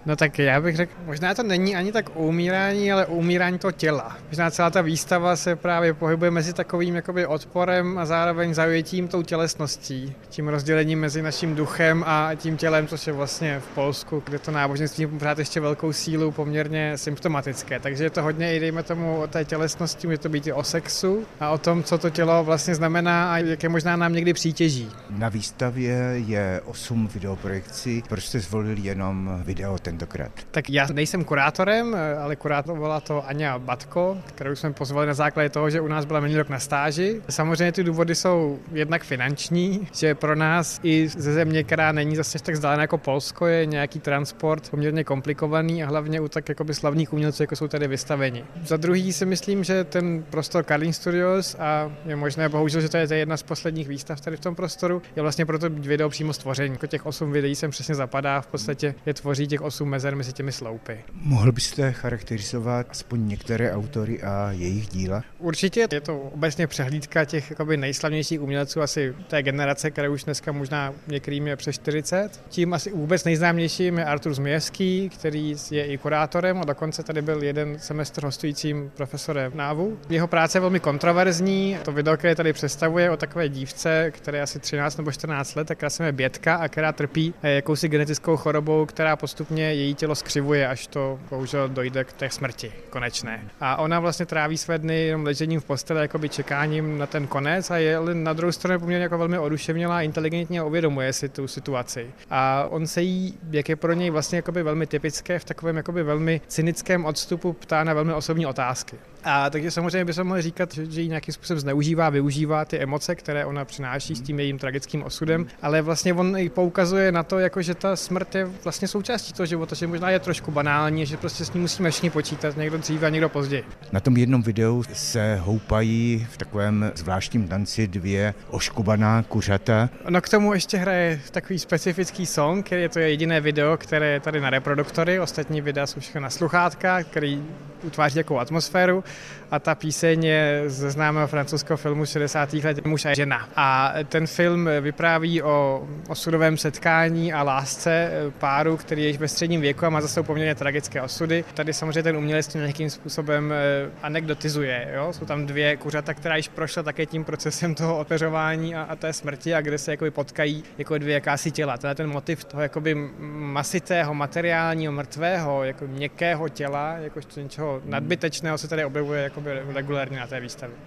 No tak já bych řekl, možná to není ani tak umírání, ale umírání toho těla. Možná celá ta výstava se právě pohybuje mezi takovým jakoby odporem a zároveň zaujetím tou tělesností. Tím rozdělením mezi naším duchem a tím tělem, což je vlastně v Polsku, kde to náboženství pořád ještě velkou sílu poměrně symptomatické. Takže je to hodně i dejme tomu o té tělesnosti, může to být i o sexu a o tom, co to tělo vlastně znamená a jaké možná nám někdy přítěží. Na výstavě je 8 videoprojekcí. Proč jste zvolili jenom video tentokrát? Tak já nejsem kurátorem, ale kurátorovala to Aňa Batko, kterou jsme pozvali na základě toho, že u nás byla minulý rok na stáži. Samozřejmě ty důvody jsou jednak finanční, že pro nás i ze země, která není zase tak vzdálená jako Polsko, je nějaký transport poměrně komplikovaný a hlavně u tak jakoby slavných umělců, jako jsou tady vystaveni. Za druhý si myslím, že ten prostor Karlín Studios a je možné bohužel, že to je jedna z posledních výstav tady v tom prostoru, je vlastně proto video přímo stvoření. Jako těch 8 videí sem přesně zapadá, v podstatě je tvoří těch 8 mezer mezi těmi sloupy. Mohl byste charakterizovat aspoň některé autory a jejich díla? Určitě je to obecně přehlídka těch jakoby nejslavnějších umělců asi té generace, které už dneska možná některým je přes 40. Tím asi vůbec nejznámějším je Artur Zmijevský, který je i kurátorem a dokonce tady byl jeden semestr hostujícím profesorem NÁVu. Jeho práce je velmi kontroverzní. To video, které tady představuje o takové dívce, které je asi 13 nebo 14 let, která se jmenuje Bětka a která trpí jakousi genetickou chorobou, která postupně její tělo skřivuje, až to bohužel dojde k té smrti konečné. A ona vlastně tráví své dny jenom ležením v posteli, jakoby čekáním na ten konec a je na druhou stranu poměrně jako velmi oduševnělá, inteligentně uvědomuje si tu situaci. A on se jí, jak je pro něj vlastně jakoby velmi typické, v takovém jakoby velmi cynickém odstupu ptá na velmi osobní otázky. A takže samozřejmě bychom mohli říkat, že ji nějakým způsobem zneužívá, využívá ty emoce, které ona přináší s tím jejím tragickým osudem, ale vlastně on i poukazuje na to, jako že ta smrt je vlastně součástí toho života, že možná je trošku banální, že prostě s ní musíme všichni počítat, někdo dříve a někdo později. Na tom jednom videu se houpají v takovém zvláštním tanci 2 oškubaná kuřata. No k tomu ještě hraje takový specifický song, který je to jediné video, které je tady na reproduktory, ostatní videa jsou všechno na sluchátka, který utváří takovou atmosféru a ta píseň je ze známého francouzského filmu 60. let Muž a žena. A ten film vypráví o osudovém setkání a lásce páru, který je již ve středním věku a má za sebou poměrně tragické osudy. Tady samozřejmě ten umělec tím nějakým způsobem anekdotizuje. Jo? Jsou tam 2 kuřata, která již prošla také tím procesem toho opeřování a té smrti a kde se jakoby potkají jako 2 jakási těla. Ten motiv toho jakoby masitého, materiálního, mrtvého, jako měkkého těla, jakožto něčeho nadbytečného se tady objevuje jakoby regulárně na té výstavě.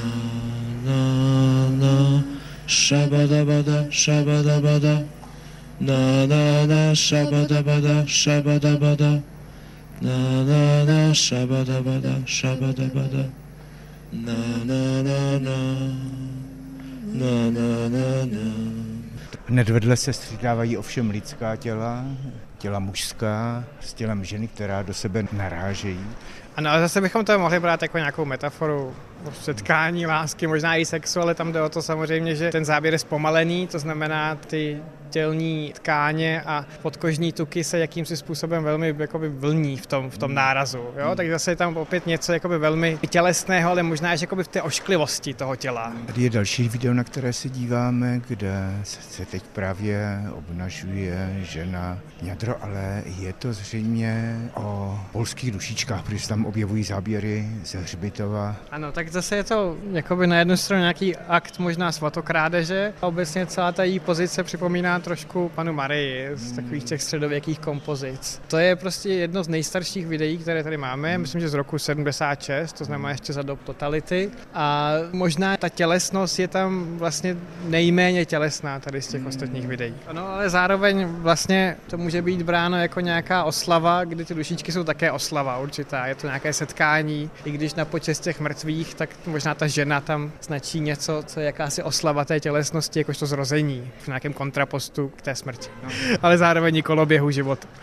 Shabadabada, shabadabada, na na na, shabadabada, shabadabada, na na na, shabadabada, shabadabada, na na na na, na na na na. Hned vedle se střídávají ovšem lidská těla, těla mužská s tělem ženy, která do sebe narážejí. Ano, ale zase bychom to mohli brát jako nějakou metaforu setkání, lásky, možná i sexu, ale tam jde o to samozřejmě, že ten záběr je zpomalený, to znamená ty tělní tkáně a podkožní tuky se jakýmsi způsobem velmi jakoby vlní v tom nárazu. Jo? Takže zase je tam opět něco jakoby velmi tělesného, ale možná ještě jakoby v té ošklivosti toho těla. Tady je další video, na které se díváme, kde se teď právě obnažuje žena jadro, ale je to zřejmě o polských dušičkách, protože se tam objevují záběry ze hřbitova. Ano, tak zase je to jakoby na jednu stranu nějaký akt možná svatokrádeže. Obecně celá ta její pozice připomíná trošku panu Marii z takových těch středověkých kompozic. To je prostě jedno z nejstarších videí, které tady máme, myslím, že z roku 76, to znamená ještě za dob totality. A možná ta tělesnost je tam vlastně nejméně tělesná tady z těch ostatních videí. No ale zároveň vlastně to může být bráno jako nějaká oslava, kdy ty dušičky jsou také oslava určitá. Je to nějaké setkání, i když na počest těch mrtvých, tak možná ta žena tam značí něco, co je jakási oslava té tělesnosti, jakožto zrození v nějakém kontrapostu k té smrti. No. Ale zároveň i koloběhu života.